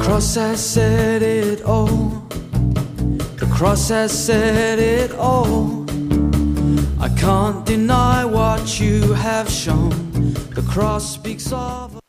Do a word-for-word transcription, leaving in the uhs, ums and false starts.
cross has said it all. The cross has said it all. I can't deny what you have shown. The cross speaks of